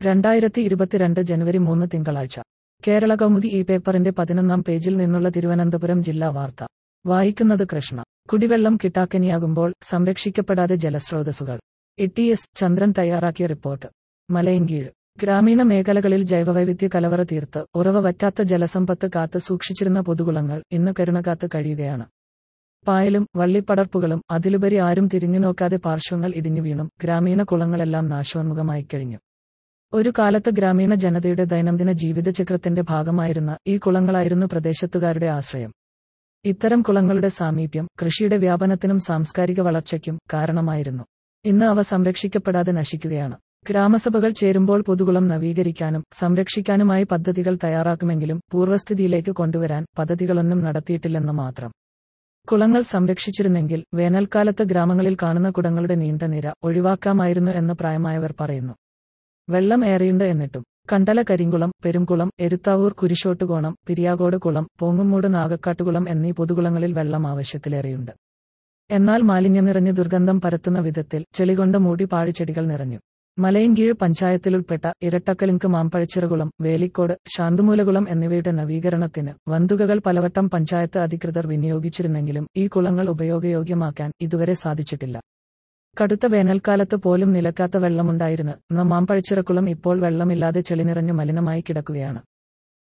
2022 ജനുവരി 3 തിങ്കളാഴ്ച കേരള കൗമുദി ഈ പേപ്പറിന്റെ 11-ാം പേജിൽ നിന്നുള്ള തിരുവനന്തപുരം ജില്ലാ വാർത്ത വായിക്കുന്നത് കൃഷ്ണ. കുടിവെള്ളം കിട്ടാക്കനിയാകുമ്പോൾ സംരക്ഷിക്കപ്പെടാതെ ജലസ്രോതസ്സുകൾ. ഇ.ടി.എസ്. ചന്ദ്രൻ തയ്യാറാക്കിയ റിപ്പോർട്ട്. മലയൻകീഴ്. ഗ്രാമീണ മേഖലകളിൽ ജൈവവൈവിധ്യ കലവറ തീർത്ത് ഉറവ വറ്റാത്ത ജലസമ്പത്ത് കാത്ത് സൂക്ഷിച്ചിരുന്ന പൊതുകുളങ്ങൾ ഇന്ന് കരുണകാത്ത് കഴിയുകയാണ്. പായലും വള്ളിപ്പടർപ്പുകളും അതിലുപരി ആരും തിരിഞ്ഞുനോക്കാതെ പാർശ്വങ്ങൾ ഇടിഞ്ഞുവീണും ഗ്രാമീണ കുളങ്ങളെല്ലാം നാശോന്മുഖമായി കഴിഞ്ഞു. ഒരു കാലത്ത് ഗ്രാമീണ ജനതയുടെ ദൈനംദിന ജീവിതചക്രത്തിന്റെ ഭാഗമായിരുന്ന ഈ കുളങ്ങളായിരുന്നു പ്രദേശത്തുകാരുടെ ആശ്രയം. ഇത്തരം കുളങ്ങളുടെ സാമീപ്യം കൃഷിയുടെ വ്യാപനത്തിനും സാംസ്കാരിക വളർച്ചയ്ക്കും കാരണമായിരുന്നു. ഇന്ന് അവ സംരക്ഷിക്കപ്പെടാതെ നശിക്കുകയാണ്. ഗ്രാമസഭകൾ ചേരുമ്പോൾ പൊതുകുളം നവീകരിക്കാനും സംരക്ഷിക്കാനുമായി പദ്ധതികൾ തയ്യാറാക്കുമെങ്കിലും പൂർവ്വസ്ഥിതിയിലേക്ക് കൊണ്ടുവരാൻ പദ്ധതികളൊന്നും നടത്തിയിട്ടില്ലെന്ന് മാത്രം. കുളങ്ങൾ സംരക്ഷിച്ചിരുന്നെങ്കിൽ വേനൽക്കാലത്ത് ഗ്രാമങ്ങളിൽ കാണുന്ന കുടങ്ങളുടെ നീണ്ട നിര ഒഴിവാക്കാമായിരുന്നു എന്ന് പ്രായമായവർ പറയുന്നു. വെള്ളം ഏറെയുണ്ട് എന്നിട്ടും. കണ്ടല കരിങ്കുളം, പെരുംകുളം, എരുത്താവൂർ കുരിശോട്ടുകോണം, പിരിയാകോട് കുളം, പോങ്ങുമൂട് നാഗക്കാട്ടുകുളം എന്നീ പൊതുകുളങ്ങളിൽ വെള്ളം ആവശ്യത്തിലേറെയുണ്ട്. എന്നാൽ മാലിന്യം നിറഞ്ഞ് ദുർഗന്ധം പരത്തുന്ന വിധത്തിൽ ചെളികൊണ്ട് മൂടി പാഴ്ചെടികൾ നിറഞ്ഞു. മലയൻകീഴ് പഞ്ചായത്തിലുൾപ്പെട്ട ഇരട്ടക്കലിങ്ക് മാമ്പഴച്ചിറകുളം, വേലിക്കോട്, ശാന്തുമൂലകുളം എന്നിവയുടെ നവീകരണത്തിന് വൻതുകകൾ പലവട്ടം പഞ്ചായത്ത് അധികൃതർ വിനിയോഗിച്ചിരുന്നെങ്കിലും ഈ കുളങ്ങൾ ഉപയോഗയോഗ്യമാക്കാൻ ഇതുവരെ സാധിച്ചിട്ടില്ല. കടുത്ത വേനൽക്കാലത്ത് പോലും നിലക്കാത്ത വെള്ളമുണ്ടായിരുന്ന മാമ്പഴച്ചിറക്കുളം ഇപ്പോൾ വെള്ളമില്ലാതെ ചെളിനിറഞ്ഞ് മലിനമായി കിടക്കുകയാണ്.